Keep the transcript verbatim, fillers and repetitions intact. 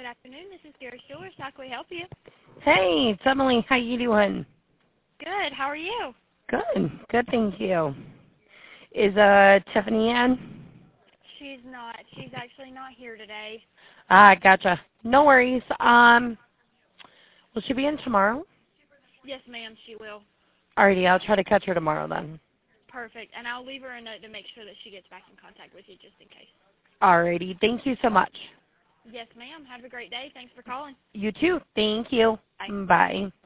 Good afternoon. This is Sarah Stewart. How can we help you? Hey, it's Emily. How you doing? Good. How are you? Good. Good, thank you. Is uh Tiffany in? She's not. She's actually not here today. Ah, gotcha. No worries. Um, will she be in tomorrow? Yes, ma'am, she will. Alrighty, I'll try to catch her tomorrow then. Perfect. And I'll leave her a note to make sure that she gets back in contact with you just in case. Alrighty, thank you so much. Yes, ma'am. Have a great day. Thanks for calling. You too. Thank you. Bye. Bye.